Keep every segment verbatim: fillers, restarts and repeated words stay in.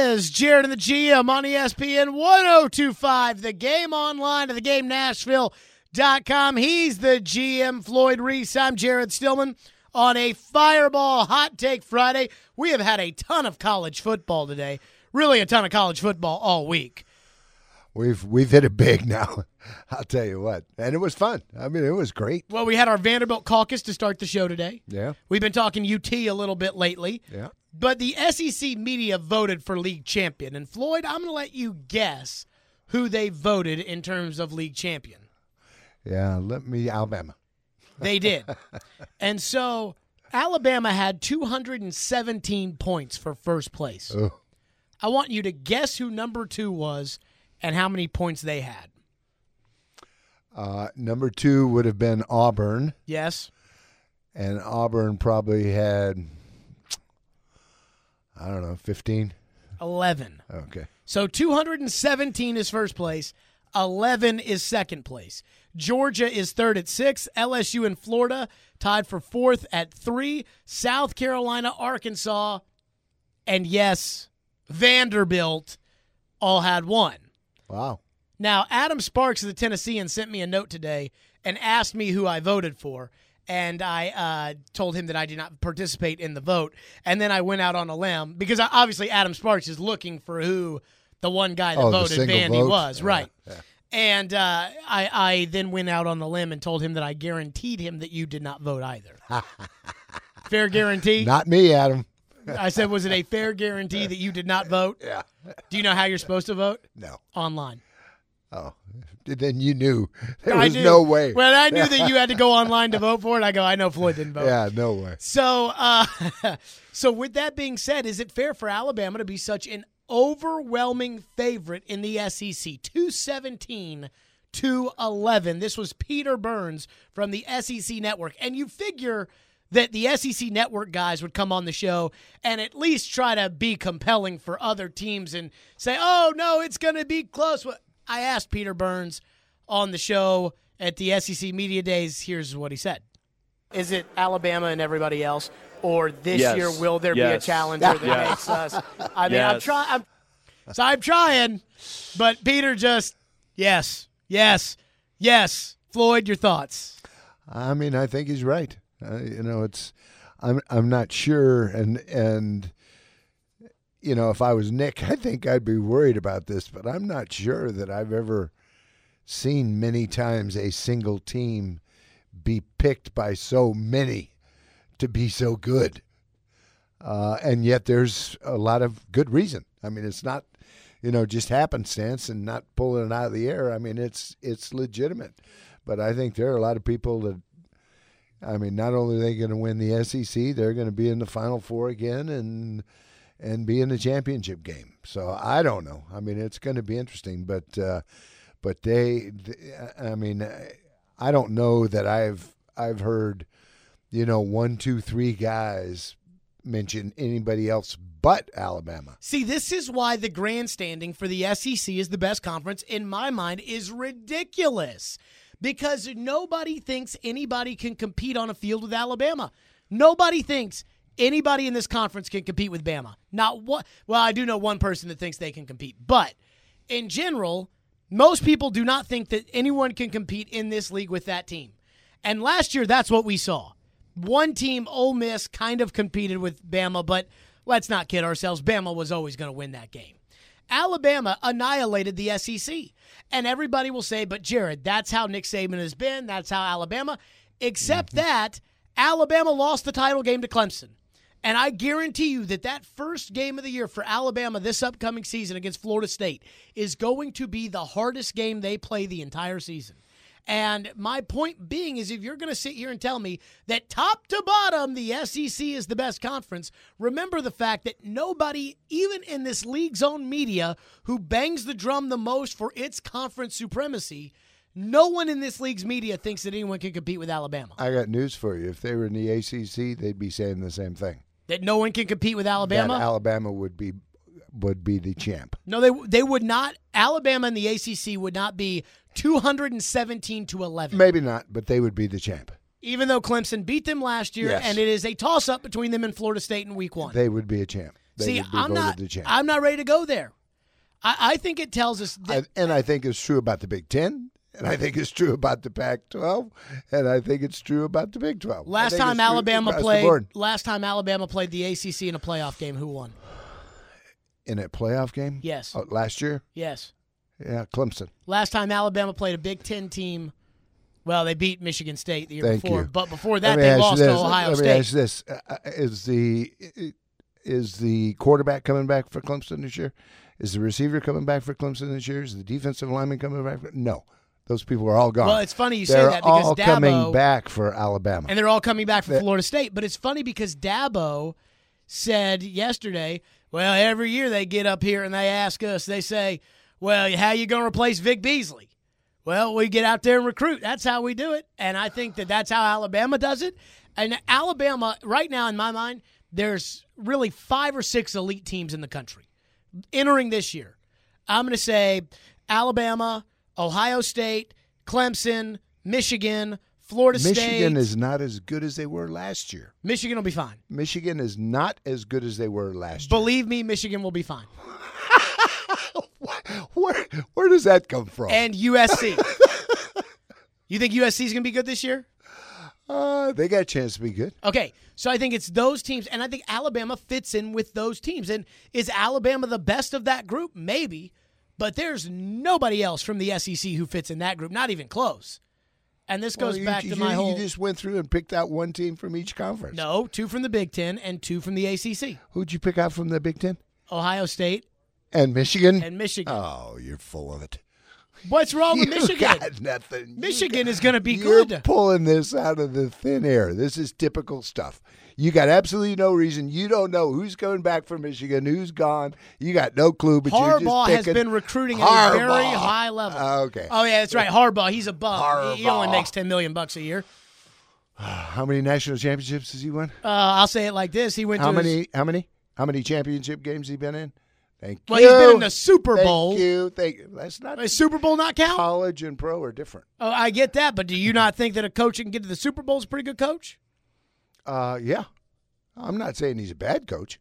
is Jared and the G M on E S P N one oh two point five, The Game online at the game nashville dot com. He's the G M, Floyd Reese. I'm Jared Stillman on a Fireball Hot Take Friday. We have had a ton of college football today, really a ton of college football all week. We've we've hit it big now, I'll tell you what. And it was fun. I mean, it was great. Well, we had our Vanderbilt caucus to start the show today. Yeah. We've been talking U T a little bit lately. Yeah. But the S E C media voted for league champion. And, Floyd, I'm going to let you guess who they voted in terms of league champion. Yeah, let me, Alabama. They did. And so Alabama had two hundred seventeen points for first place. Oh. I want you to guess who number two was and how many points they had. Uh, number two would have been Auburn. Yes. And Auburn probably had, I don't know, fifteen? eleven. Okay. So two hundred seventeen is first place. eleven is second place. Georgia is third at six. L S U and Florida tied for fourth at three. South Carolina, Arkansas, and yes, Vanderbilt all had one. Wow. Now, Adam Sparks of the Tennessean sent me a note today and asked me who I voted for, and I uh, told him that I did not participate in the vote. And then I went out on a limb, because obviously Adam Sparks is looking for who the one guy that oh, voted Vandy vote? was. Yeah, right. Yeah. And uh, I, I then went out on a limb and told him that I guaranteed him that you did not vote either. Fair guarantee? Not me, Adam. I said, was it a fair guarantee that you did not vote? Yeah. Do you know how you're supposed to vote? No. Online. Oh, then you knew. There I was knew. no way. Well, I knew that you had to go online to vote for it. I go, I know Floyd didn't vote. Yeah, no way. So, uh, so with that being said, is it fair for Alabama to be such an overwhelming favorite in the S E C? two seventeen to eleven. This was Peter Burns from the S E C Network. And you figure that the S E C Network guys would come on the show and at least try to be compelling for other teams and say, oh, no, it's going to be close. I asked Peter Burns on the show at the S E C Media Days. Here's what he said. Is it Alabama and everybody else, or this yes. year will there yes. be a challenger that yes. makes us? I mean, yes. I'm trying. So I'm trying, but Peter just, yes, yes, yes. Floyd, your thoughts? I mean, I think he's right. Uh, you know, it's I'm I'm not sure, and and you know, if I was Nick, I think I'd be worried about this, but I'm not sure that I've ever seen many times a single team be picked by so many to be so good, uh, and yet there's a lot of good reason. I mean, it's not, you know, just happenstance and not pulling it out of the air. I mean, it's it's legitimate, but I think there are a lot of people that. I mean, not only are they going to win the S E C, they're going to be in the Final Four again and and be in the championship game. So I don't know. I mean, it's going to be interesting, but uh, but they, I mean, I don't know that I've I've heard, you know, one, two, three guys mention anybody else but Alabama. See, this is why the grandstanding for the S E C is the best conference in my mind is ridiculous. Because nobody thinks anybody can compete on a field with Alabama. Nobody thinks anybody in this conference can compete with Bama. Not what. Well, I do know one person that thinks they can compete. But in general, most people do not think that anyone can compete in this league with that team. And last year, that's what we saw. One team, Ole Miss, kind of competed with Bama, but let's not kid ourselves. Bama was always going to win that game. Alabama annihilated the S E C. And everybody will say, but Jared, that's how Nick Saban has been. That's how Alabama. Except mm-hmm. that Alabama lost the title game to Clemson. And I guarantee you that that first game of the year for Alabama this upcoming season against Florida State is going to be the hardest game they play the entire season. And my point being is if you're going to sit here and tell me that top to bottom the S E C is the best conference, remember the fact that nobody, even in this league's own media, who bangs the drum the most for its conference supremacy, no one in this league's media thinks that anyone can compete with Alabama. I got news for you. If they were in the A C C, they'd be saying the same thing. That no one can compete with Alabama? That Alabama would be would be the champ. No, they they would not. Alabama and the A C C would not be two hundred seventeen to eleven. Maybe not, but they would be the champ. Even though Clemson beat them last year, yes. and it is a toss-up between them and Florida State in week one. They would be a champ. they See, would be I'm voted not. the champ. I'm not ready to go there. I, I think it tells us that. I, and I think it's true about the Big Ten, and I think it's true about the Pac twelve, and I think it's true about the Big twelve. Last time Alabama played. Last time Alabama played the A C C in a playoff game, who won? In a playoff game? Yes. Oh, last year? Yes. Yeah, Clemson. Last time Alabama played a Big Ten team, well, they beat Michigan State the year Thank before. you. But before that, Let me they ask you lost to this. Ohio Let me State. ask you this: uh, is the is the quarterback coming back for Clemson this year? Is the receiver coming back for Clemson this year? Is the defensive lineman coming back? For, no, those people are all gone. Well, it's funny you They're say that because all Dabo, coming back for Alabama, and they're all coming back for They're, Florida State. But it's funny because Dabo said yesterday, well, every year they get up here and they ask us, they say, well, how you going to replace Vic Beasley? Well, we get out there and recruit. That's how we do it. And I think that that's how Alabama does it. And Alabama, right now in my mind, there's really five or six elite teams in the country entering this year. I'm going to say Alabama, Ohio State, Clemson, Michigan, Florida Michigan State. Michigan is not as good as they were last year. Michigan will be fine. Michigan is not as good as they were last year. Believe me, Michigan will be fine. where, where does that come from? And U S C. You think U S C is going to be good this year? Uh, they got a chance to be good. Okay, so I think it's those teams, and I think Alabama fits in with those teams. And is Alabama the best of that group? Maybe, but there's nobody else from the S E C who fits in that group, not even close. And this goes well, you, back to you, my you whole... You just went through and picked out one team from each conference. No, two from the Big Ten and two from the A C C. Who'd you pick out from the Big Ten? Ohio State. And Michigan? And Michigan. Oh, you're full of it. What's wrong with you Michigan? Got nothing. Michigan got, is going to be you're good. Pulling this out of the thin air. This is typical stuff. You got absolutely no reason. You don't know who's coming back from Michigan, who's gone. You got no clue. But Harbaugh you're just has picking. been recruiting at Harbaugh. a very high level. Uh, okay. Oh yeah, that's right. Harbaugh, he's a bum. Harbaugh. He only makes ten million bucks a year. How many national championships has he won? Uh, I'll say it like this: he went. How to many? His, How many? How many championship games has he been in? Thank well, you. he's been in the Super Bowl. Thank you. Thank you. That's not. Does Super Bowl not count? College and pro are different. Oh, I get that, but do you not think that a coach that can get to the Super Bowl is a pretty good coach? Uh, yeah. I'm not saying he's a bad coach.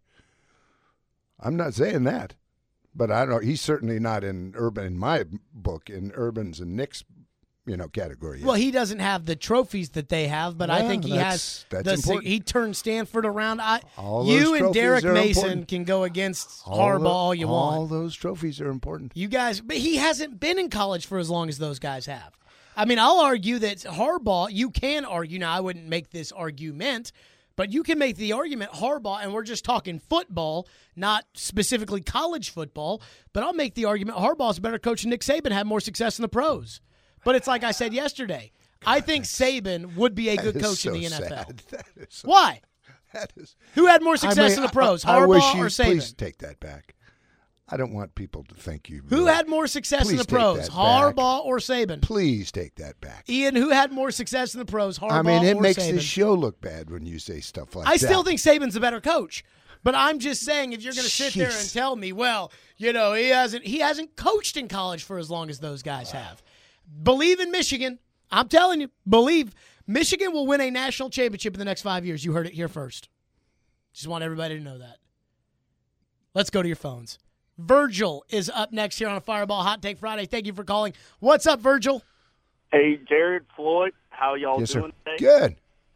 I'm not saying that, but I don't. He's certainly not in Urban in my book in Urban's and Nick's, you know, category. Yet. Well, he doesn't have the trophies that they have, but I Yeah, think he that's- has. that's the, important. He turned Stanford around. I, All you those and trophies Derek are Mason important. can go against all Harbaugh the- all you want. All those trophies are important. You guys, but he hasn't been in college for as long as those guys have. I mean, I'll argue that Harbaugh, you can argue, now I wouldn't make this argument, but you can make the argument Harbaugh, and we're just talking football, not specifically college football, but I'll make the argument Harbaugh's a better coach than Nick Saban, had more success in the pros. But it's like I said yesterday, God, I think Saban would be a good That is coach so in the N F L. sad. That is so, Why? That is. Who had more success I mean, in the pros, I, I Harbaugh wish you, or Saban? Please take that back. I don't want people to think you. Who really, had more success please in the take pros, that Harbaugh back. or Saban? Please take that back. Ian, who had more success in the pros, Harbaugh I mean, it or makes Saban? the show look bad when you say stuff like I that. still think Saban's a better coach. But I'm just saying, if you're going to sit there and Jeez. tell me, well, you know, he hasn't he hasn't coached in college for as long as those guys have. Believe in Michigan. I'm telling you, believe. Michigan will win a national championship in the next five years. You heard it here first. Just want everybody to know that. Let's go to your phones. Virgil is up next here on a Fireball Hot Take Friday. Thank you for calling. What's up, Virgil? Hey, Jared, Floyd, how y'all Yes, doing sir. today? Good.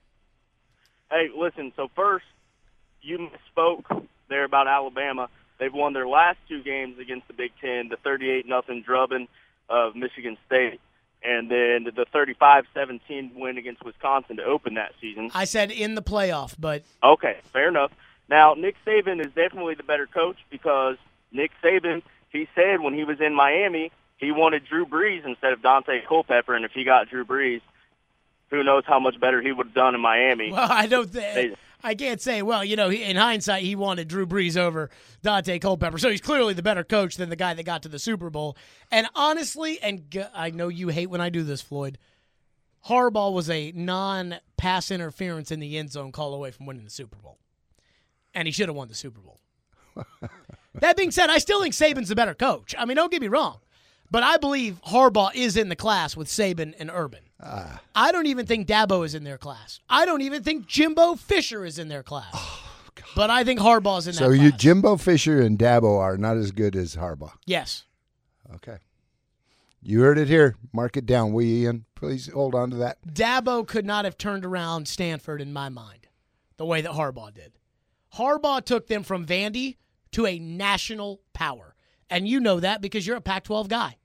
Hey, listen, so first, you misspoke there about Alabama. They've won their last two games against the Big Ten, the thirty-eight nothing drubbing of Michigan State, and then the thirty-five seventeen win against Wisconsin to open that season. I said in the playoff, but Okay, fair enough. Now, Nick Saban is definitely the better coach because Nick Saban, he said when he was in Miami, he wanted Drew Brees instead of Dante Culpepper, and if he got Drew Brees, who knows how much better he would have done in Miami. well, I don't think They- I can't say. Well, you know, he- in hindsight, he wanted Drew Brees over Dante Culpepper, so he's clearly the better coach than the guy that got to the Super Bowl. And honestly, and g- I know you hate when I do this, Floyd, Harbaugh was a non-pass interference in the end zone call away from winning the Super Bowl, and he should have won the Super Bowl. That being said, I still think Saban's the better coach. I mean, don't get me wrong. But I believe Harbaugh is in the class with Saban and Urban. Ah. I don't even think Dabo is in their class. I don't even think Jimbo Fisher is in their class. But I think Harbaugh's in that So you, class. Jimbo Fisher and Dabo are not as good as Harbaugh. Yes. Okay. You heard it here. Mark it down, will you, Ian? Please hold on to that. Dabo could not have turned around Stanford in my mind the way that Harbaugh did. Harbaugh took them from Vandy to a national power. And you know that because you're a Pac twelve guy.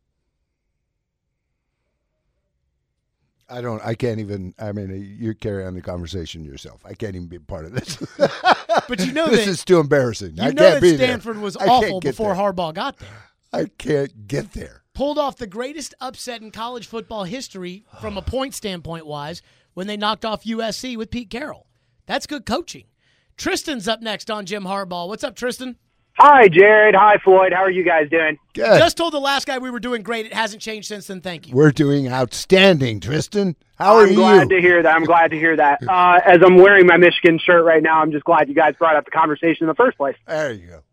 I don't, I can't even, I mean, you carry on the conversation yourself. I can't even be part of this. But you know this that, is too embarrassing. You I know can't that be Stanford there. was I can't awful get before there. Harbaugh got there. I can't get there. Pulled off the greatest upset in college football history from a point standpoint wise when they knocked off U S C with Pete Carroll. That's good coaching. Tristan's up next on Jim Harbaugh. What's up, Tristan? Hi, Jared. Hi, Floyd. How are you guys doing? Good. Just told the last guy we were doing great. It hasn't changed since then. Thank you. We're doing outstanding, Tristan. How are I'm glad you? to hear that. I'm glad to hear that. Uh, as I'm wearing my Michigan shirt right now, I'm just glad you guys brought up the conversation in the first place. There you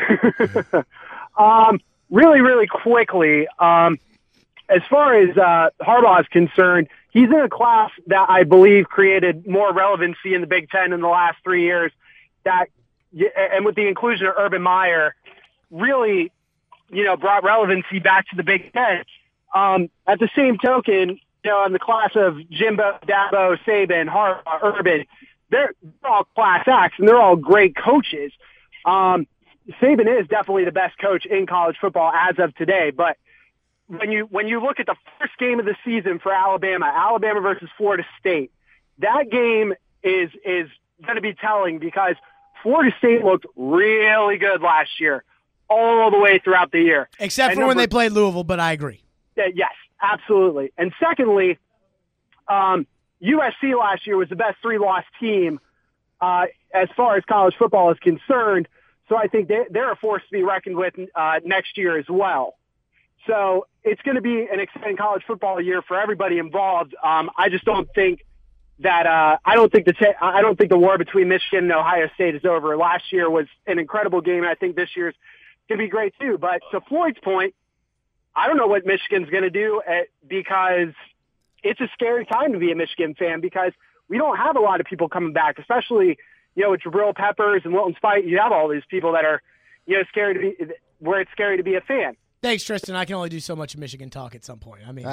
go. um, really, really quickly, um, as far as uh, Harbaugh is concerned, he's in a class that I believe created more relevancy in the Big Ten in the last three years. That, and with the inclusion of Urban Meyer, really, you know, brought relevancy back to the Big Ten. Um, at the same token, you know, in the class of Jimbo, Dabo, Saban, Harbaugh, Urban, they're, they're all class acts, and they're all great coaches. Um, Saban is definitely the best coach in college football as of today, but when you when you look at the first game of the season for Alabama, Alabama versus Florida State, that game is is going to be telling because Florida State looked really good last year, all the way throughout the year. Except and for number, when they played Louisville, but I agree. Uh, yes, absolutely. And secondly, um, U S C last year was the best three-loss team uh, as far as college football is concerned, so I think they, they're a force to be reckoned with uh, next year as well. So it's going to be an exciting college football year for everybody involved. Um, I just don't think that uh, I don't think the t- I don't think the war between Michigan and Ohio State is over. Last year was an incredible game, and I think this year's going to be great too. But to Floyd's point, I don't know what Michigan's going to do at, because it's a scary time to be a Michigan fan because we don't have a lot of people coming back, especially you know with Jabril Peppers and Wilton Spite. You have all these people that are you know scary to be where it's scary to be a fan. Thanks, Tristan. I can only do so much Michigan talk at some point. I mean,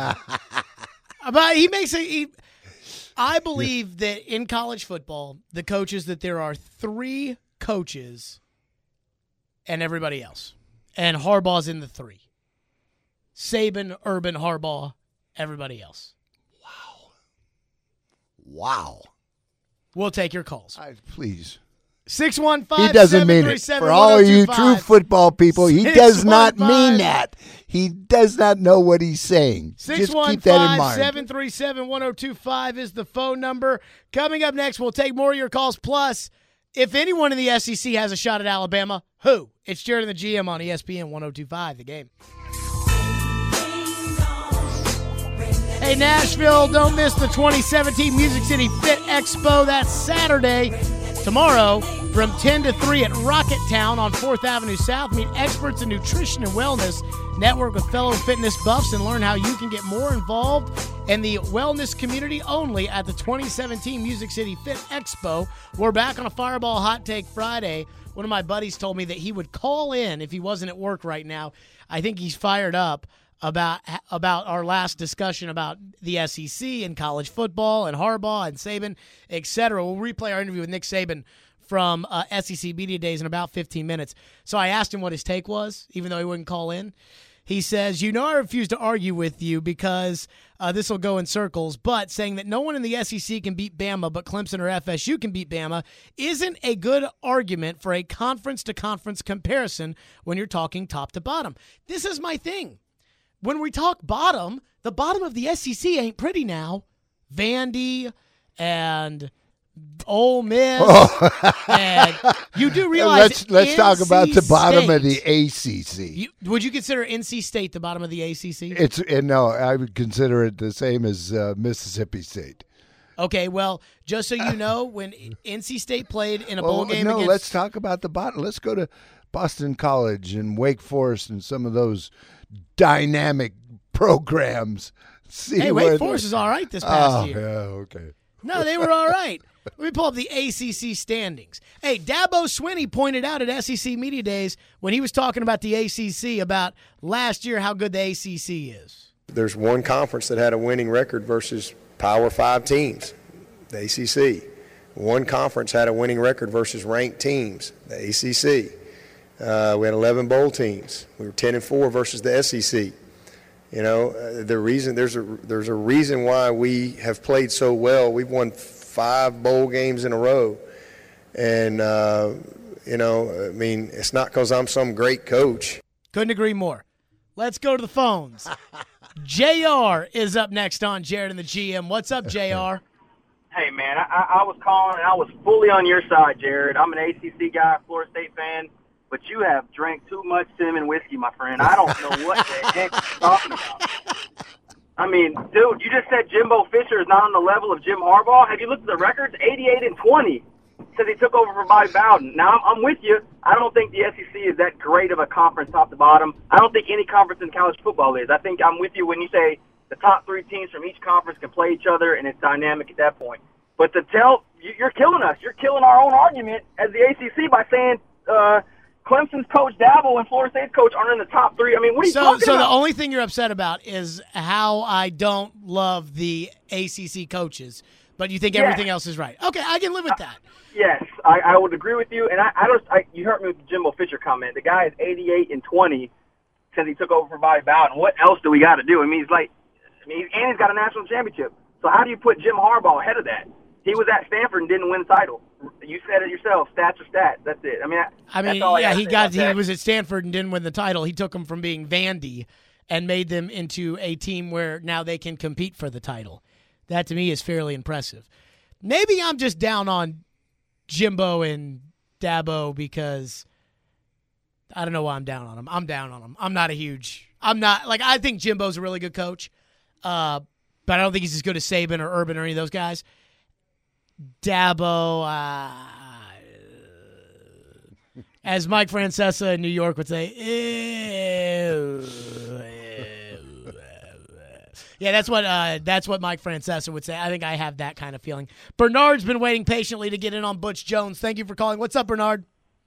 but he makes a. He, I believe that in college football, the coaches that there are three coaches and everybody else, and Harbaugh's in the three. Saban, Urban, Harbaugh, everybody else. Wow. Wow. We'll take your calls. I, please. six one He five, doesn't seven mean three it. seven, For all one oh two you five. true football people, he six does not one mean five that. He does not know what he's saying. Just keep that in mind. six one five, seven three seven, one oh two five is the phone number. Coming up next, we'll take more of your calls. Plus, if anyone in the S E C has a shot at Alabama, who? It's Jared and the G M on E S P N one oh two five, The Game. Hey, Nashville, don't miss the twenty seventeen Music City Fit Expo. That's Saturday. Tomorrow, from ten to three at Rocket Town on fourth Avenue South. Meet experts in nutrition and wellness. Network with fellow fitness buffs and learn how you can get more involved in the wellness community only at the twenty seventeen Music City Fit Expo. We're back on a Fireball Hot Take Friday. One of my buddies told me that he would call in if he wasn't at work right now. I think he's fired up about about our last discussion about the S E C and college football and Harbaugh and Saban, et cetera. We'll replay our interview with Nick Saban from uh, S E C Media Days in about fifteen minutes. So I asked him what his take was, even though he wouldn't call in. He says, you know I refuse to argue with you because uh, this will go in circles, but saying that no one in the S E C can beat Bama, but Clemson or F S U can beat Bama isn't a good argument for a conference-to-conference comparison when you're talking top to bottom. This is my thing. When we talk bottom, the bottom of the S E C ain't pretty now. Vandy and Ole Miss. Oh. And you do realize let's let's N C talk about the bottom State, of the A C C. You, would you consider N C State the bottom of the A C C? It's uh, no, I would consider it the same as uh, Mississippi State. Okay, well, just so you know, when N C State played in a bowl well, game no, against... let's talk about the bottom. Let's go to Boston College and Wake Forest and some of those dynamic programs. See Hey, where Wake Forest is all right this past oh, year. Yeah, okay. No, they were all right. Let me pull up the A C C standings. Hey, Dabo Swinney pointed out at S E C Media Days when he was talking about the A C C about last year how good the A C C is. There's one conference that had a winning record versus Power Five teams, the A C C. One conference had a winning record versus ranked teams, the A C C. Uh, we had eleven bowl teams. We were ten and four versus the S E C. You know, uh, the reason there's a there's a reason why we have played so well. We've won five bowl games in a row, and uh, you know, I mean, it's not because I'm some great coach. Couldn't agree more. Let's go to the phones. J R is up next on Jared and the G M. What's up, J R? Hey, man, I, I was calling, and I was fully on your side, Jared. I'm an A C C guy, Florida State fan, but you have drank too much cinnamon whiskey, my friend. I don't know what the heck you're talking about. I mean, dude, you just said Jimbo Fisher is not on the level of Jim Harbaugh. Have you looked at the records? eighty-eight and twenty since he took over for Bobby Bowden. Now, I'm, I'm with you. I don't think the S E C is that great of a conference top to bottom. I don't think any conference in college football is. I think I'm with you when you say the top three teams from each conference can play each other, and it's dynamic at that point. But to tell you're killing us. You're killing our own argument as the A C C by saying uh, Clemson's coach Dabo and Florida State's coach aren't in the top three. I mean, what are you so, talking so about? So the only thing you're upset about is how I don't love the A C C coaches, but you think yes. everything else is right. Okay, I can live with that. Uh, yes, I, I would agree with you. And I, I don't. I, you heard me with the Jimbo Fisher comment. The guy is eighty-eight and twenty since he took over for Bobby Bowden. What else do we got to do? I mean, he's like, I mean, and he's got a national championship. So how do you put Jim Harbaugh ahead of that? He was at Stanford and didn't win the title. You said it yourself. Stats are stats. That's it. I mean, I mean, I yeah, he got. He that. was at Stanford and didn't win the title. He took them from being Vandy and made them into a team where now they can compete for the title. That to me is fairly impressive. Maybe I'm just down on Jimbo and Dabo because I don't know why I'm down on him. I'm down on him. I'm not a huge. I'm not like I think Jimbo's a really good coach, uh, but I don't think he's as good as Saban or Urban or any of those guys. Dabo, uh, as Mike Francesa in New York would say, ew, ew. Yeah, that's what uh, that's what Mike Francesa would say. I think I have that kind of feeling. Bernard's been waiting patiently to get in on Butch Jones. Thank you for calling. What's up, Bernard?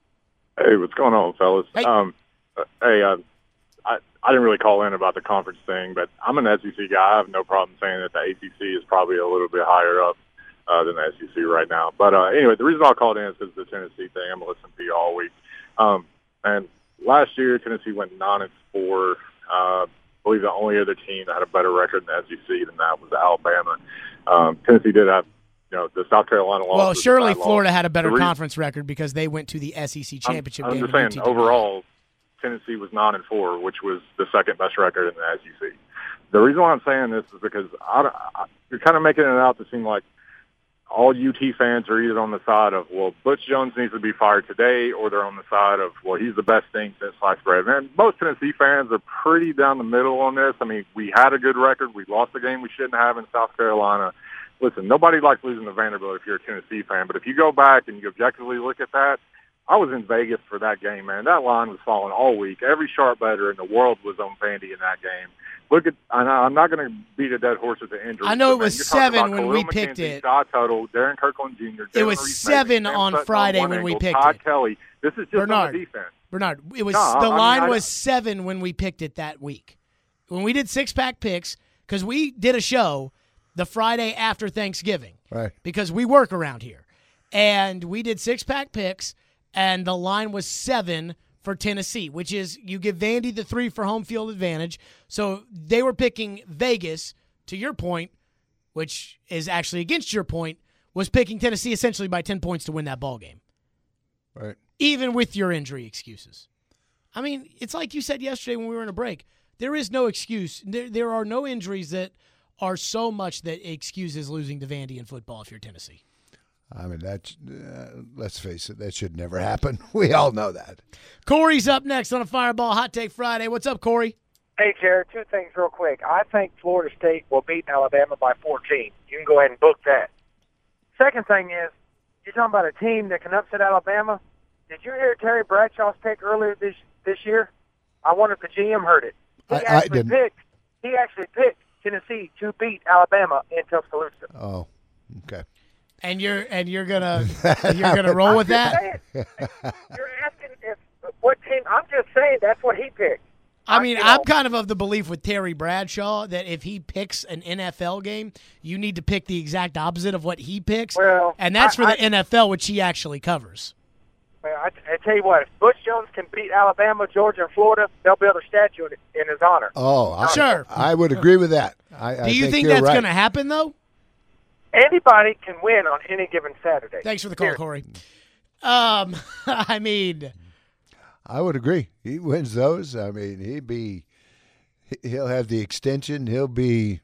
Hey, what's going on, fellas? Hey, um, uh, hey uh, I, I didn't really call in about the conference thing, but I'm an S E C guy. I have no problem saying that the A C C is probably a little bit higher up Uh, than the S E C right now. But uh, anyway, the reason I called in is because of the Tennessee thing. I'm listening to you all week. Um, and last year, Tennessee went nine and four. Uh, I believe the only other team that had a better record in the S E C than that was Alabama. Um, Tennessee did have, you know, the South Carolina loss. Well, surely Florida loss. had a better reason, conference record because they went to the S E C championship I'm, game. I'm just saying, overall, Tennessee was nine and four, which was the second best record in the S E C. The reason why I'm saying this is because I, I, you're kind of making it out to seem like all U T fans are either on the side of, well, Butch Jones needs to be fired today, or they're on the side of, well, he's the best thing since sliced bread. Man, most Tennessee fans are pretty down the middle on this. I mean, we had a good record. We lost the game we shouldn't have in South Carolina. Listen, nobody likes losing to Vanderbilt if you're a Tennessee fan, but if you go back and you objectively look at that, I was in Vegas for that game, man. That line was falling all week. Every sharp bettor in the world was on Vandy in that game. Look at, I'm not going to beat a dead horse with the injury. I know it was man, seven when Khalil we McKenzie, picked it. Todd Tuttle, Darren Kirkland Junior It was Reese seven Mason, on Sutton Friday on when one we angle, picked Todd it. Kelly. This is just Bernard, on the defense. Bernard, it was No, the I line mean, I- was seven when we picked it that week. When we did six pack picks, because we did a show the Friday after Thanksgiving, Right. because we work around here, and we did six pack picks, and the line was seven for Tennessee, which is you give Vandy the three for home field advantage. So they were picking Vegas, to your point, which is actually against your point, was picking Tennessee essentially by ten points to win that ball game. Right. Even with your injury excuses. I mean, it's like you said yesterday when we were in a break. There is no excuse. There, there are no injuries that are so much that excuses losing to Vandy in football if you're Tennessee. I mean, that's, uh, let's face it, that should never happen. We all know that. Corey's up next on a Fireball Hot Take Friday. What's up, Corey? Hey, Jared, two things real quick. I think Florida State will beat Alabama by fourteen. You can go ahead and book that. Second thing is, you're talking about a team that can upset Alabama. Did you hear Terry Bradshaw's pick earlier this this year? I wonder if the G M heard it. He I- I actually didn't. picked. He actually picked Tennessee to beat Alabama in Tuscaloosa. Oh, okay. And you're and you're gonna you're gonna roll with that. You're asking if what team? I'm just saying that's what he picked. I mean, you I'm know. kind of of the belief with Terry Bradshaw that if he picks an N F L game, you need to pick the exact opposite of what he picks, Well, and that's I- for the I- N F L, which he actually covers. Well, I, I tell you what, if Butch Jones can beat Alabama, Georgia, and Florida, they'll build a statue in, in his honor. Oh, I, Sure. I would agree with that. I, Do I you think, think you're that's right. going to happen, though? Anybody can win on any given Saturday. Thanks for the call, Here. Corey. Um, I mean, I would agree. He wins those. I mean, he'd be. He'll have the extension. He'll be.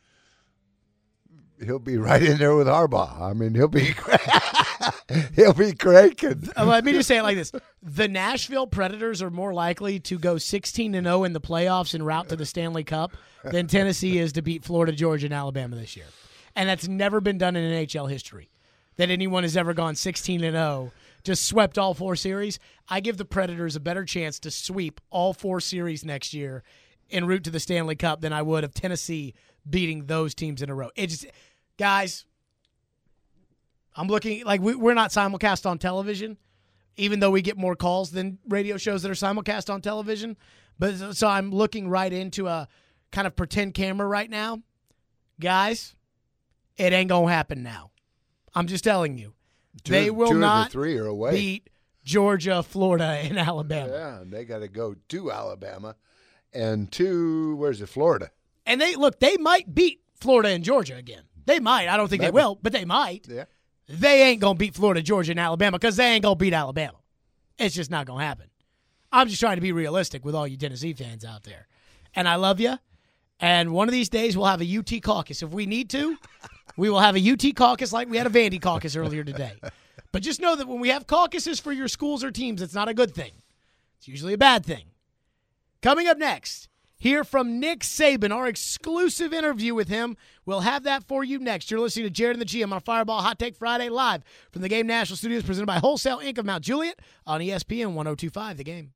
He'll be right in there with Harbaugh. I mean, he'll be. he'll be cranking. uh, let me just say it like this: the Nashville Predators are more likely to go sixteen and zero in the playoffs en route to the Stanley Cup than Tennessee is to beat Florida, Georgia, and Alabama this year, and that's never been done in N H L history. That anyone has ever gone sixteen and zero, just swept all four series. I give the Predators a better chance to sweep all four series next year en route to the Stanley Cup than I would of Tennessee beating those teams in a row. It just, guys, I'm looking like we, we're not simulcast on television, even though we get more calls than radio shows that are simulcast on television. But so I'm looking right into a kind of pretend camera right now, guys. It ain't gonna happen now. I'm just telling you, Two, they will two not of the three are away. beat Georgia, Florida, and Alabama. Yeah, and they got to go to Alabama and to where's it, Florida. And they look, they might beat Florida and Georgia again. They might. I don't think Maybe. they will, but they might. Yeah. They ain't gonna beat Florida, Georgia, and Alabama because they ain't gonna beat Alabama. It's just not gonna happen. I'm just trying to be realistic with all you Tennessee fans out there, and I love you. And one of these days we'll have a U T caucus if we need to. We will have a U T caucus like we had a Vandy caucus earlier today. But just know that when we have caucuses for your schools or teams, it's not a good thing. It's usually a bad thing. Coming up next, hear from Nick Saban, our exclusive interview with him. We'll have that for you next. You're listening to Jared and the G M on Fireball Hot Take Friday live from the Game National Studios presented by Wholesale Incorporated of Mount Juliet on E S P N one oh two point five The Game.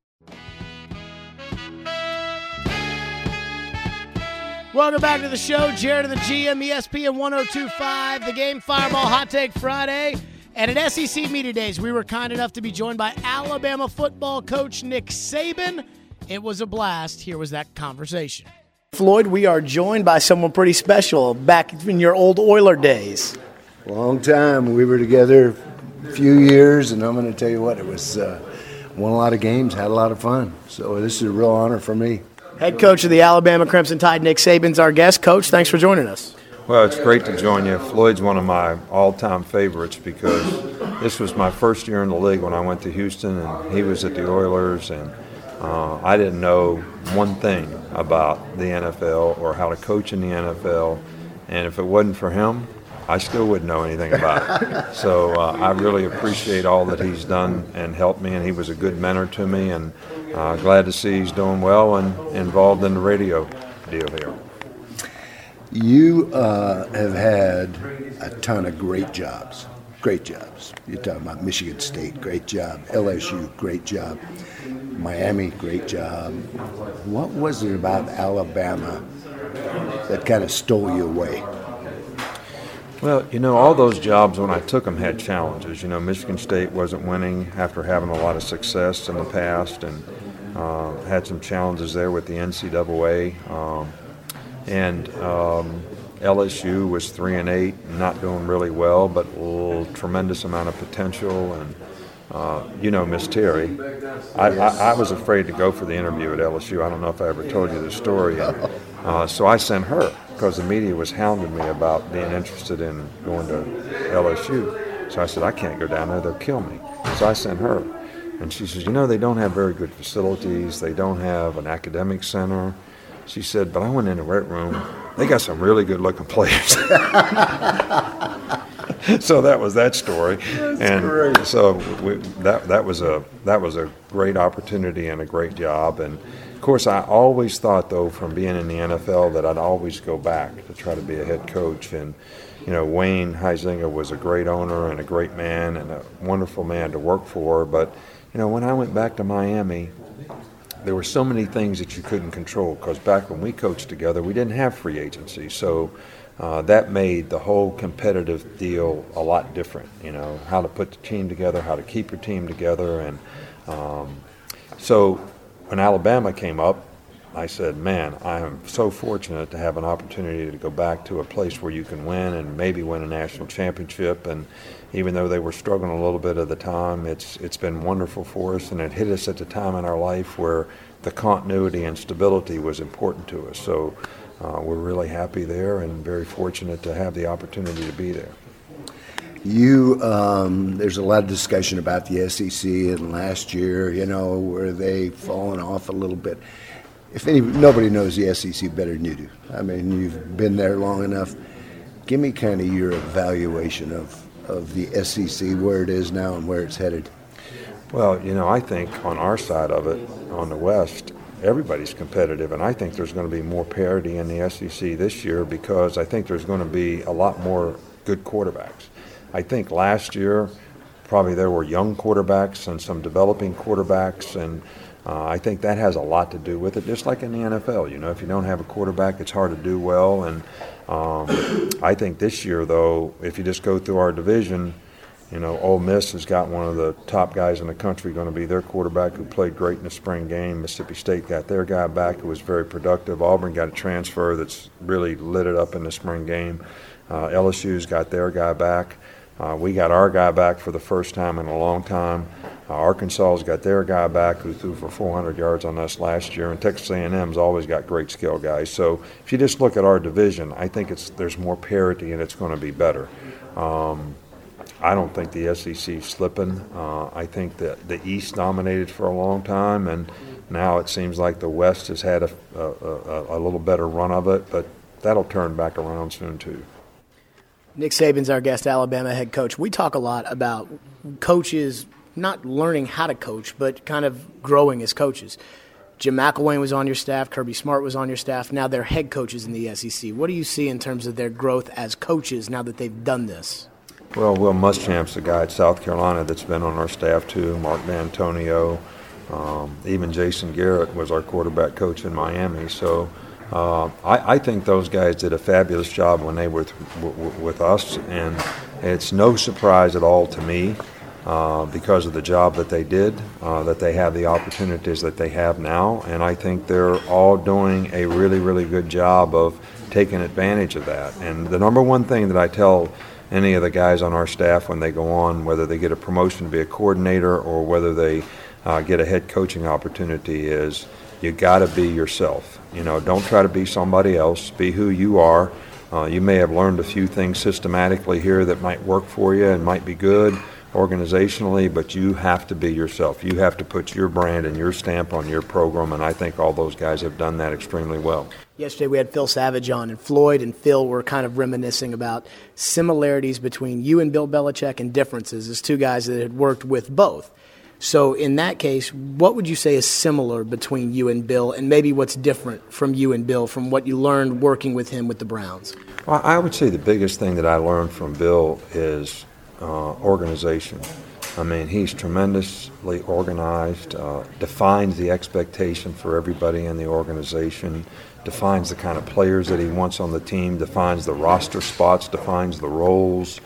Welcome back to the show. Jared and the G M, E S P N one oh two point five The Game, Fireball Hot Take Friday. And at S E C Media Days, we were kind enough to be joined by Alabama football coach Nick Saban. It was a blast. Here was that conversation. Floyd, we are joined by someone pretty special back in your old Oiler days. Long time. We were together a few years, and I'm going to tell you what, it was uh, won a lot of games, had a lot of fun. So this is a real honor for me. Head coach of the Alabama Crimson Tide, Nick Saban's our guest. Coach, thanks for joining us. Well, it's great to join you. Floyd's one of my all-time favorites because this was my first year in the league when I went to Houston, and he was at the Oilers, and uh, I didn't know one thing about the N F L or how to coach in the N F L, and if it wasn't for him, I still wouldn't know anything about it. So uh, I really appreciate all that he's done and helped me, and he was a good mentor to me, and uh, glad to see he's doing well and involved in the radio deal here. You uh, have had a ton of great jobs, great jobs. You're talking about Michigan State, great job. L S U, great job. Miami, great job. What was it about Alabama that kind of stole you away? Well, you know, all those jobs when I took them had challenges. You know, Michigan State wasn't winning after having a lot of success in the past, and uh, had some challenges there with the N C double A. Um, and um, L S U was three and eight, not doing really well, but a tremendous amount of potential. And uh, you know, Miss Terry, I, I, I was afraid to go for the interview at L S U. I don't know if I ever told you the story. And, uh, so I sent her because the media was hounding me about being interested in going to L S U. So I said, I can't go down there; they'll kill me. So I sent her, and she says, you know, they don't have very good facilities. They don't have an academic center. She said, but I went in the weight room. They got some really good-looking players. So that was that story. That's and great. so we, that that was a that was a great opportunity and a great job. And of course, I always thought, though, from being in the N F L, that I'd always go back to try to be a head coach. And you know, Wayne Huizenga was a great owner and a great man and a wonderful man to work for. But you know, when I went back to Miami, there were so many things that you couldn't control, because back when we coached together, we didn't have free agency. So uh, that made the whole competitive deal a lot different, you know, how to put the team together, how to keep your team together. And um, so when Alabama came up, I said, man, I am so fortunate to have an opportunity to go back to a place where you can win and maybe win a national championship. And even though they were struggling a little bit at the time, it's it's been wonderful for us, and it hit us at the time in our life where the continuity and stability was important to us. So uh, we're really happy there and very fortunate to have the opportunity to be there. You, um, there's a lot of discussion about the S E C and last year, you know, where they fallen off a little bit. If any, nobody knows the S E C better than you do. I mean, you've been there long enough. Give me kind of your evaluation of, of the S E C, where it is now and where it's headed. Well, you know, I think on our side of it, on the West, everybody's competitive, and I think there's going to be more parity in the S E C this year because I think there's going to be a lot more good quarterbacks. I think last year probably there were young quarterbacks and some developing quarterbacks, and uh, I think that has a lot to do with it, just like in the N F L. You know, if you don't have a quarterback, it's hard to do well. And um, I think this year, though, if you just go through our division, you know, Ole Miss has got one of the top guys in the country going to be their quarterback who played great in the spring game. Mississippi State got their guy back who was very productive. Auburn got a transfer that's really lit it up in the spring game. Uh, L S U's got their guy back. Uh, we got our guy back for the first time in a long time. Uh, Arkansas's got their guy back who threw for four hundred yards on us last year, and Texas A and M's always got great skill guys. So if you just look at our division, I think it's there's more parity and it's going to be better. Um, I don't think the S E C's slipping. Uh, I think that the East dominated for a long time, and now it seems like the West has had a, a, a, a little better run of it, but that'll turn back around soon too. Nick Saban's our guest, Alabama head coach. We talk a lot about coaches not learning how to coach, but kind of growing as coaches. Jim McElwain was on your staff. Kirby Smart was on your staff. Now they're head coaches in the S E C. What do you see in terms of their growth as coaches now that they've done this? Well, Will Muschamp's the guy at South Carolina that's been on our staff too, Mark D'Antonio. Um, even Jason Garrett was our quarterback coach in Miami. So uh, I, I think those guys did a fabulous job when they were th- w- w- with us, and it's no surprise at all to me uh, because of the job that they did, uh, that they have the opportunities that they have now, and I think they're all doing a really, really good job of taking advantage of that. And the number one thing that I tell any of the guys on our staff when they go on, whether they get a promotion to be a coordinator or whether they uh, get a head coaching opportunity, is you got to be yourself. You know, don't try to be somebody else. Be who you are. Uh, you may have learned a few things systematically here that might work for you and might be good organizationally, but you have to be yourself. You have to put your brand and your stamp on your program, and I think all those guys have done that extremely well. Yesterday we had Phil Savage on, and Floyd and Phil were kind of reminiscing about similarities between you and Bill Belichick and differences as two guys that had worked with both. So in that case, what would you say is similar between you and Bill, and maybe what's different from you and Bill from what you learned working with him with the Browns? Well, I would say the biggest thing that I learned from Bill is uh, organization. I mean, he's tremendously organized, uh, defines the expectation for everybody in the organization, defines the kind of players that he wants on the team, defines the roster spots, defines the roles.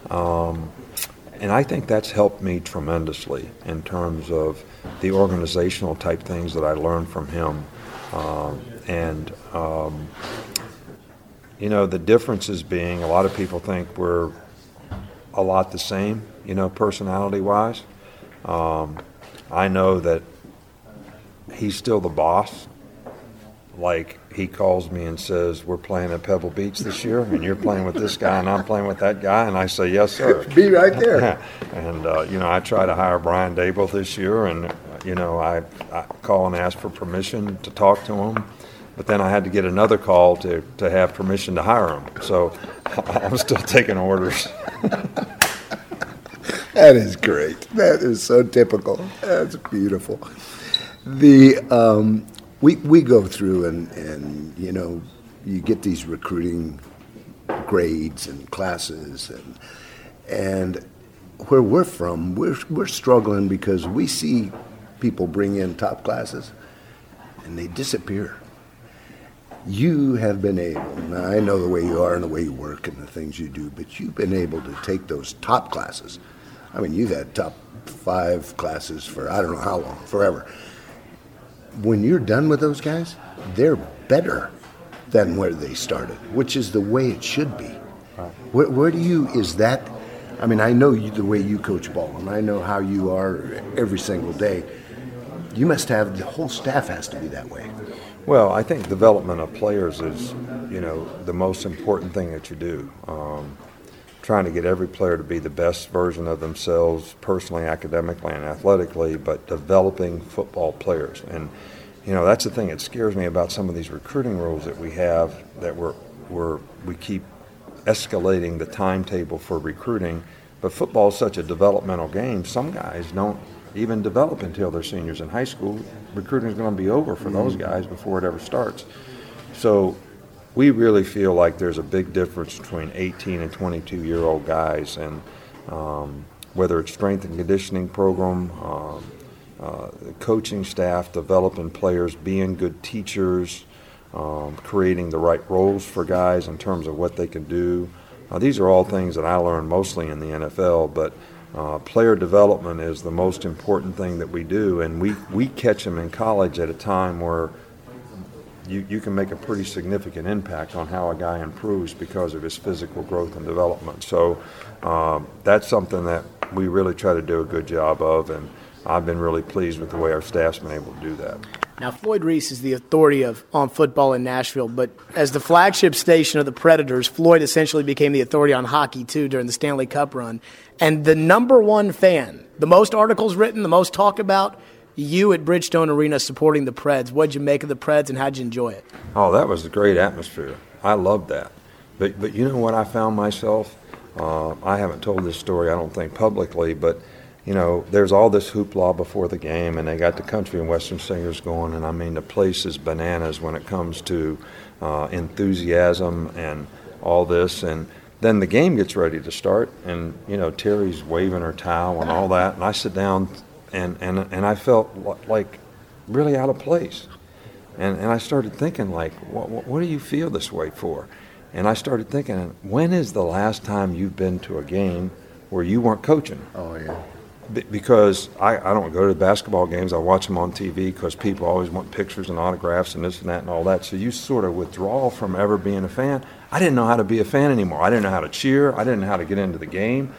Um, and I think that's helped me tremendously in terms of the organizational type things that I learned from him. Um, and, um, you know, the differences being a lot of people think we're a lot the same, you know, personality-wise. Um, I know that he's still the boss. Like, he calls me and says, we're playing at Pebble Beach this year, and you're playing with this guy, and I'm playing with that guy, and I say, yes, sir. Be right there. And, uh, you know, I try to hire Brian Dable this year, and, you know, I, I call and ask for permission to talk to him. But then I had to get another call to, to have permission to hire him. So I'm still taking orders. That is great. That is so typical. That's beautiful. The um, we we go through and, and you know you get these recruiting grades and classes and and where we're from we're we're struggling because we see people bring in top classes, and they disappear. You have been able, now I know the way you are and the way you work and the things you do, but you've been able to take those top classes. I mean, you've had top five classes for I don't know how long, forever. When you're done with those guys, they're better than where they started, which is the way it should be. Where, where do you, is that, I mean, I know you, the way you coach ball, and I know how you are every single day. You must have, the whole staff has to be that way. Well, I think development of players is, you know, the most important thing that you do. Um, trying to get every player to be the best version of themselves, personally, academically, and athletically, but developing football players. And, you know, that's the thing that scares me about some of these recruiting rules that we have, that we're, we're we keep escalating the timetable for recruiting. But football is such a developmental game, some guys don't even develop until they're seniors in high school. Recruiting is going to be over for those guys before it ever starts. So we really feel like there's a big difference between eighteen and twenty-two-year-old guys, and um, whether it's strength and conditioning program, um, uh, the coaching staff, developing players, being good teachers, um, creating the right roles for guys in terms of what they can do. Uh, these are all things that I learned mostly in the N F L, but Uh, player development is the most important thing that we do, and we, we catch them in college at a time where you, you can make a pretty significant impact on how a guy improves because of his physical growth and development. So um, that's something that we really try to do a good job of, and I've been really pleased with the way our staff's been able to do that. Now, Floyd Reese is the authority of on football in Nashville, but as the flagship station of the Predators, Floyd essentially became the authority on hockey, too, during the Stanley Cup run. And the number one fan, the most articles written, the most talked about, you at Bridgestone Arena supporting the Preds. What'd you make of the Preds, and how'd you enjoy it? Oh, that was a great atmosphere. I loved that. But, but you know what I found myself? Uh, I haven't told this story, I don't think, publicly, but you know, there's all this hoopla before the game, and they got the country and western singers going, and I mean, the place is bananas when it comes to uh, enthusiasm and all this. And then the game gets ready to start, and, you know, Terry's waving her towel and all that, and I sit down, and, and, and I felt like really out of place. And, and I started thinking, like, what, what do you feel this way for? And I started thinking, when is the last time you've been to a game where you weren't coaching? Oh, yeah. Because I, I don't go to the basketball games. I watch them on T V because people always want pictures and autographs and this and that and all that. So you sort of withdraw from ever being a fan. I didn't know how to be a fan anymore. I didn't know how to cheer. I didn't know how to get into the game.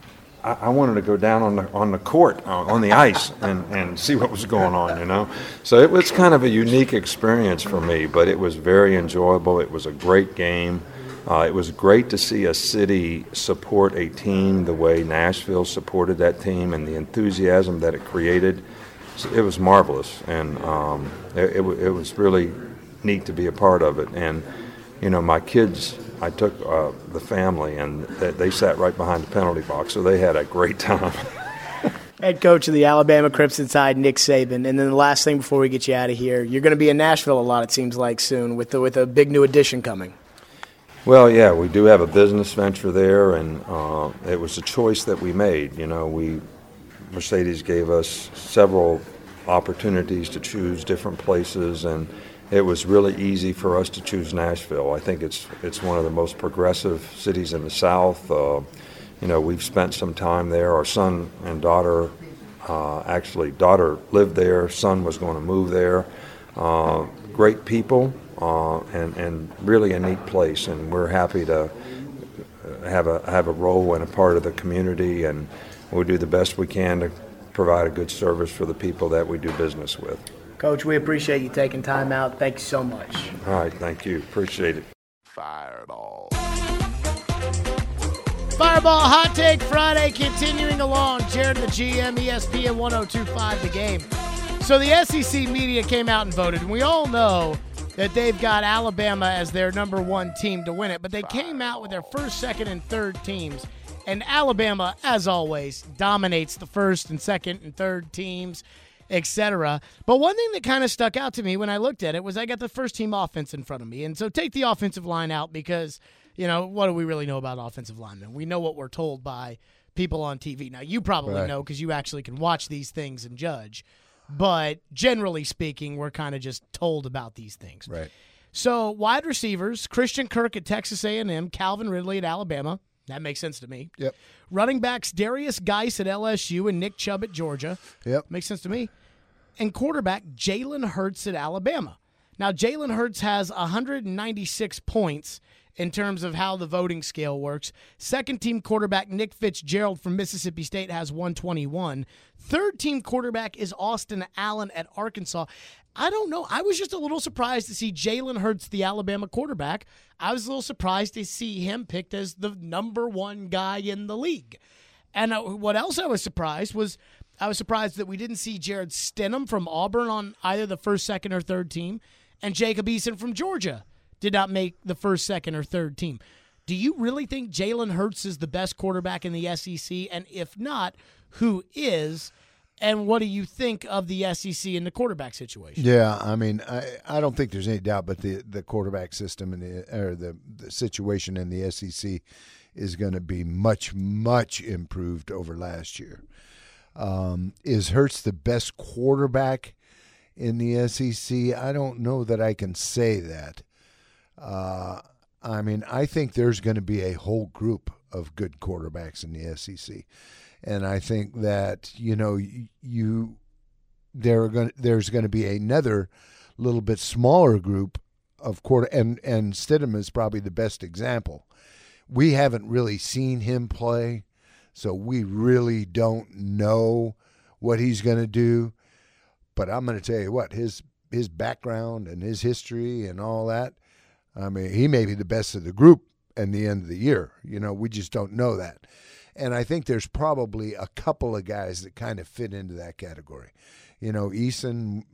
I, I wanted to go down on the on the court, uh, on the ice, and, and see what was going on, you know. So it was kind of a unique experience for me, but it was very enjoyable. It was a great game. Uh, it was great to see a city support a team the way Nashville supported that team, and the enthusiasm that it created. It was marvelous, and um, it, it, it was really neat to be a part of it. And, you know, my kids, I took uh, the family, and they, they sat right behind the penalty box, so they had a great time. Head coach of the Alabama Crimson Tide, Nick Saban. And then the last thing before we get you out of here, you're going to be in Nashville a lot, it seems like, soon, with the, with a big new addition coming. Well, yeah, we do have a business venture there, and uh, it was a choice that we made. You know, we Mercedes gave us several opportunities to choose different places, and it was really easy for us to choose Nashville. I think it's it's one of the most progressive cities in the South. Uh, you know, we've spent some time there. Our son and daughter, uh, actually, daughter lived there. Son was going to move there. Uh, great people. Uh, and, and really a neat place, and we're happy to have a have a role and a part of the community, and we'll do the best we can to provide a good service for the people that we do business with. Coach, we appreciate you taking time out. Thank you so much. All right, thank you. Appreciate it. Fireball. Fireball Hot Take Friday continuing along. Jared the G M, E S P N one oh two point five The Game. So the S E C media came out and voted, and we all know that they've got Alabama as their number one team to win it. But they came out with their first, second, and third teams. And Alabama, as always, dominates the first and second and third teams, et cetera. But one thing that kind of stuck out to me when I looked at it was I got the first team offense in front of me. And so take the offensive line out because, you know, what do we really know about offensive linemen? We know what we're told by people on T V. Now, you probably right. know because you actually can watch these things and judge. but generally speaking, we're kind of just told about these things. Right. So wide receivers, Christian Kirk at Texas A and M, Calvin Ridley at Alabama. That makes sense to me. Yep. Running backs, Darius Geis at L S U and Nick Chubb at Georgia. Yep. Makes sense to me. And quarterback, Jalen Hurts at Alabama. Now, Jalen Hurts has one hundred ninety-six points in terms of how the voting scale works. Second-team quarterback Nick Fitzgerald from Mississippi State has one twenty-one. Third-team quarterback is Austin Allen at Arkansas. I don't know. I was just a little surprised to see Jalen Hurts, the Alabama quarterback. I was a little surprised to see him picked as the number one guy in the league. And uh, what else I was surprised was I was surprised that we didn't see Jared Stidham from Auburn on either the first, second, or third team, and Jacob Eason from Georgia did not make the first, second, or third team. Do you really think Jalen Hurts is the best quarterback in the S E C? And if not, who is? And what do you think of the S E C in the quarterback situation? Yeah, I mean, I, I don't think there's any doubt, but the, the quarterback system and the or the, the situation in the S E C is going to be much, much improved over last year. Um, is Hurts the best quarterback in the S E C? I don't know that I can say that. Uh, I mean, I think there's going to be a whole group of good quarterbacks in the S E C. And I think that, you know, you there are going there's going to be another little bit smaller group of quarter and and Stidham is probably the best example. We haven't really seen him play, so we really don't know what he's going to do. But I'm going to tell you what, his his background and his history and all that, I mean, he may be the best of the group at the end of the year. You know, we just don't know that. And I think there's probably a couple of guys that kind of fit into that category. You know, Eason,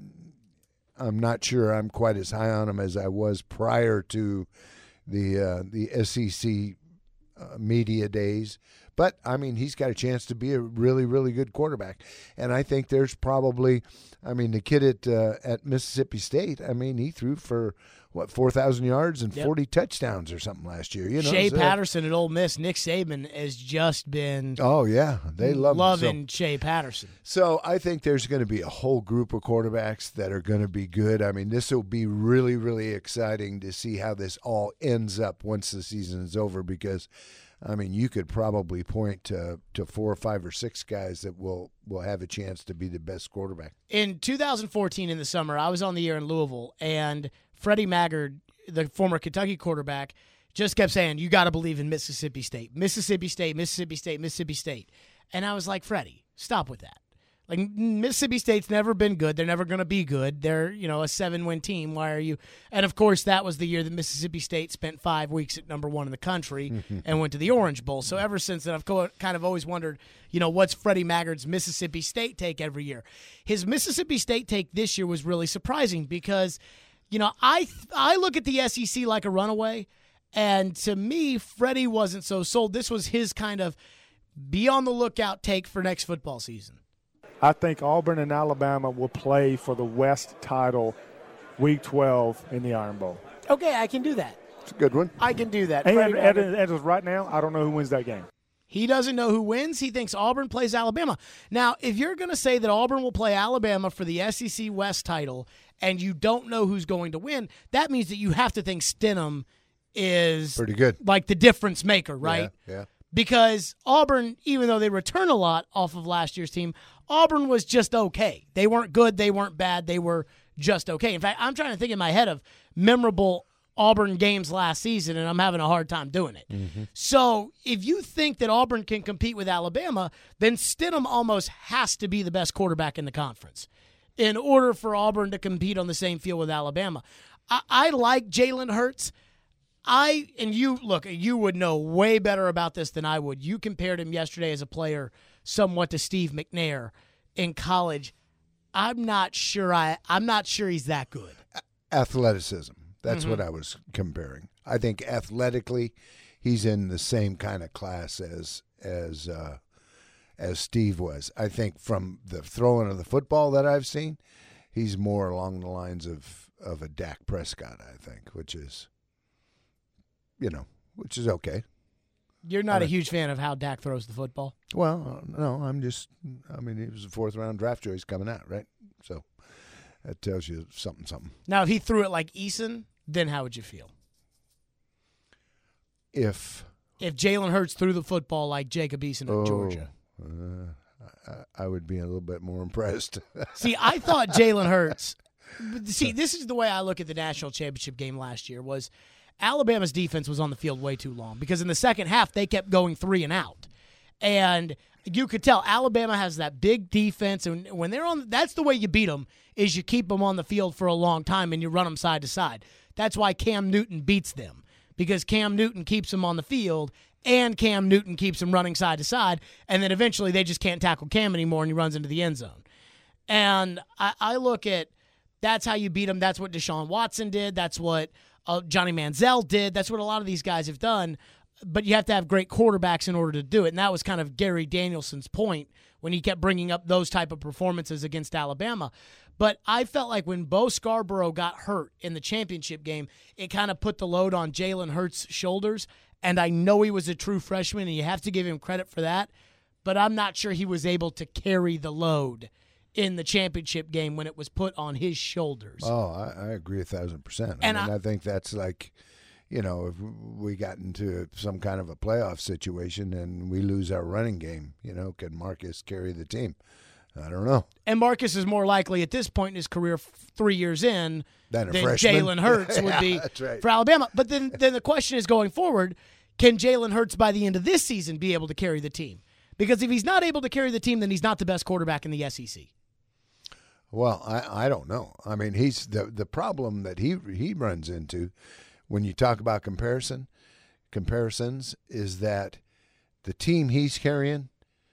I'm not sure I'm quite as high on him as I was prior to the uh, the S E C uh, media days. But, I mean, he's got a chance to be a really, really good quarterback. And I think there's probably, I mean, the kid at uh, at Mississippi State, I mean, he threw for, what, four thousand yards and yep. forty touchdowns or something last year. You know, Shea so, Patterson at Ole Miss, Nick Saban has just been oh yeah, they love loving him. So, Shea Patterson. So I think there's going to be a whole group of quarterbacks that are going to be good. I mean, this will be really, really exciting to see how this all ends up once the season is over because, I mean, you could probably point to, to four or five or six guys that will, will have a chance to be the best quarterback. In two thousand fourteen in the summer, I was on the air in Louisville, and Freddie Maggard, the former Kentucky quarterback, just kept saying, you got to believe in Mississippi State, Mississippi State, Mississippi State, Mississippi State. And I was like, Freddie, stop with that. Like, Mississippi State's never been good. They're never going to be good. They're, you know, a seven-win team. Why are you? And, of course, that was the year that Mississippi State spent five weeks at number one in the country and went to the Orange Bowl. So ever since then, I've kind of always wondered, you know, what's Freddie Maggard's Mississippi State take every year? His Mississippi State take this year was really surprising because, you know, I I look at the S E C like a runaway, and to me, Freddie wasn't so sold. This was his kind of be on the lookout take for next football season. I think Auburn and Alabama will play for the West title week twelve in the Iron Bowl. Okay, I can do that. It's a good one. I can do that. And as of right now, I don't know who wins that game. He doesn't know who wins. He thinks Auburn plays Alabama. Now, if you're going to say that Auburn will play Alabama for the S E C West title and you don't know who's going to win, that means that you have to think Stidham is pretty good, like the difference maker, right? Yeah, yeah. Because Auburn, even though they return a lot off of last year's team, Auburn was just okay. They weren't good. They weren't bad. They were just okay. In fact, I'm trying to think in my head of memorable Auburn games last season, and I'm having a hard time doing it. Mm-hmm. So if you think that Auburn can compete with Alabama, then Stidham almost has to be the best quarterback in the conference in order for Auburn to compete on the same field with Alabama. I, I like Jalen Hurts. I and you look, you would know way better about this than I would. You compared him yesterday as a player somewhat to Steve McNair in college. I'm not sure I I'm not sure he's that good. Athleticism. That's mm-hmm. what I was comparing. I think athletically he's in the same kind of class as as uh, as Steve was. I think from the throwing of the football that I've seen, he's more along the lines of, of a Dak Prescott, I think, which is You know, which is okay. You're not I a mean- huge fan of how Dak throws the football? Well, no, I'm just. I mean, he was a fourth round draft choice coming out, right? So that tells you something, something. Now, if he threw it like Eason, then how would you feel? If If Jalen Hurts threw the football like Jacob Eason at oh, Georgia. uh, I, I would be a little bit more impressed. See, I thought Jalen Hurts. See, this is the way I look at the national championship game last year. Was Alabama's defense was on the field way too long because in the second half they kept going three and out, and you could tell Alabama has that big defense, and when they're on, that's the way you beat them is you keep them on the field for a long time and you run them side to side. That's why Cam Newton beats them because Cam Newton keeps them on the field. And Cam Newton keeps them running side to side, and then eventually they just can't tackle Cam anymore, and he runs into the end zone. And I, I look at that's how you beat him. That's what Deshaun Watson did. That's what uh, Johnny Manziel did. That's what a lot of these guys have done. But you have to have great quarterbacks in order to do it. And that was kind of Gary Danielson's point when he kept bringing up those type of performances against Alabama. But I felt like when Bo Scarborough got hurt in the championship game, it kind of put the load on Jalen Hurts' shoulders. And I know he was a true freshman, and you have to give him credit for that. But I'm not sure he was able to carry the load in the championship game when it was put on his shoulders. Oh, I, I agree a thousand percent. And I mean, I- I think that's like, you know, if we got into some kind of a playoff situation and we lose our running game, you know, can Marcus carry the team? I don't know. And Marcus is more likely at this point in his career, f- three years in, Than a than freshman. Jalen Hurts would Yeah, be that's right. for Alabama. But then, then the question is going forward, can Jalen Hurts by the end of this season be able to carry the team? Because if he's not able to carry the team, then he's not the best quarterback in the S E C. Well, I, I don't know. I mean, he's the the problem that he he runs into when you talk about comparison comparisons is that the team he's carrying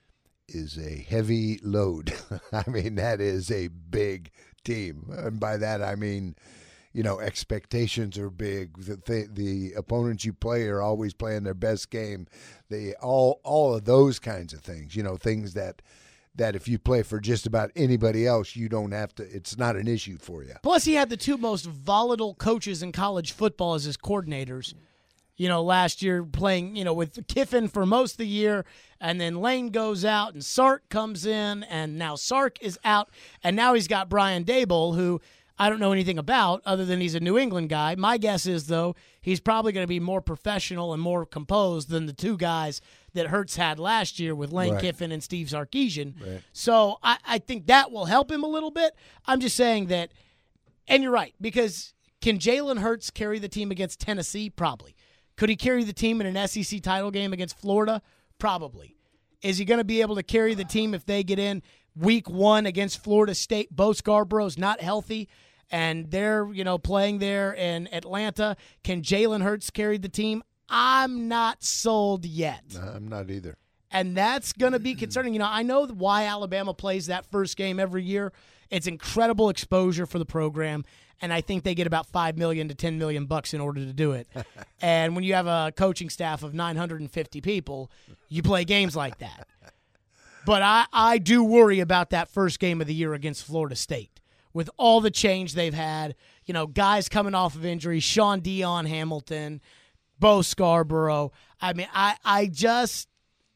is a heavy load. I mean, that is a big team, and by that I mean, you know, expectations are big. The the, the opponents you play are always playing their best game. They all all of those kinds of things. You know, things that. that if you play for just about anybody else, you don't have to, it's not an issue for you. Plus, he had the two most volatile coaches in college football as his coordinators. You know, last year playing, you know, with Kiffin for most of the year, and then Lane goes out and Sark comes in, and now Sark is out, and now he's got Brian Daboll, who I don't know anything about other than he's a New England guy. My guess is, though, he's probably going to be more professional and more composed than the two guys that Hurts had last year with Lane Right. Kiffin and Steve Sarkisian. Right. So I, I think that will help him a little bit. I'm just saying that, and you're right, because can Jalen Hurts carry the team against Tennessee? Probably. Could he carry the team in an S E C title game against Florida? Probably. Is he going to be able to carry the team if they get in week one against Florida State? Bo Scarborough's not healthy, and they're, you know, playing there in Atlanta. Can Jalen Hurts carry the team? I'm not sold yet. No, I'm not either. And that's going to be concerning. You know, I know why Alabama plays that first game every year. It's incredible exposure for the program, and I think they get about five million dollars to ten million dollars bucks in order to do it. And when you have a coaching staff of nine hundred fifty people, you play games like that. But I, I do worry about that first game of the year against Florida State. With all the change they've had, you know, guys coming off of injury, Sean Dion Hamilton, Bo Scarborough. I mean, I, I just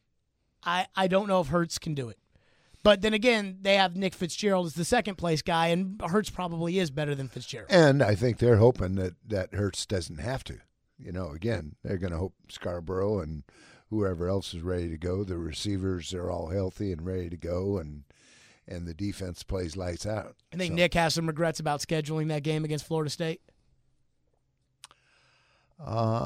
I I don't know if Hurts can do it. But then again, they have Nick Fitzgerald as the second place guy, and Hurts probably is better than Fitzgerald. And I think they're hoping that, that Hurts doesn't have to. You know, again, they're going to hope Scarborough and whoever else is ready to go. The receivers are all healthy and ready to go, and and the defense plays lights out. I think So, Nick has some regrets about scheduling that game against Florida State. Uh,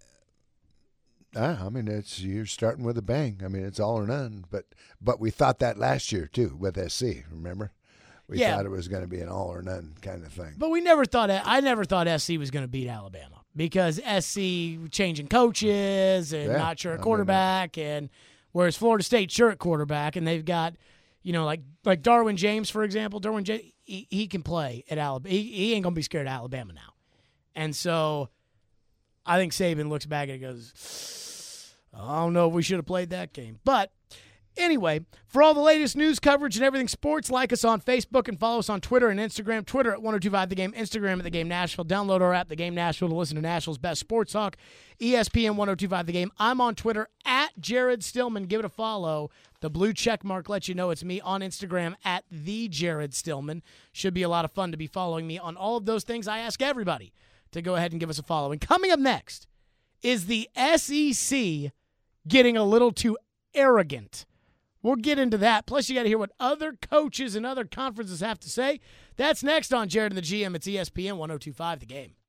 I mean, it's you're starting with a bang. I mean, it's all or none. But but we thought that last year too with S C. Remember, we Yeah. thought it was going to be an all or none kind of thing. But we never thought I never thought S C was going to beat Alabama because S C changing coaches and Yeah, not sure I at mean, quarterback, and whereas Florida State sure at quarterback, and they've got, you know, like like Darwin James, for example. Darwin James, he, he can play at Alabama. He, he ain't gonna be scared of Alabama now, and so I think Saban looks back and goes, I don't know if we should have played that game, but Anyway, for all the latest news coverage and everything sports, like us on Facebook and follow us on Twitter and Instagram. Twitter at ten twenty-five The Game, Instagram at The Game Nashville. Download our app, The Game Nashville, to listen to Nashville's best sports talk. E S P N ten twenty-five The Game. I'm on Twitter at Jared Stillman. Give it a follow. The blue check mark lets you know it's me. On Instagram at The Jared Stillman. Should be a lot of fun to be following me on all of those things. I ask everybody to go ahead and give us a follow. And coming up next is the S E C getting a little too arrogant. We'll get into that. Plus, you got to hear what other coaches and other conferences have to say. That's next on Jared and the G M. It's E S P N ten twenty-five The Game.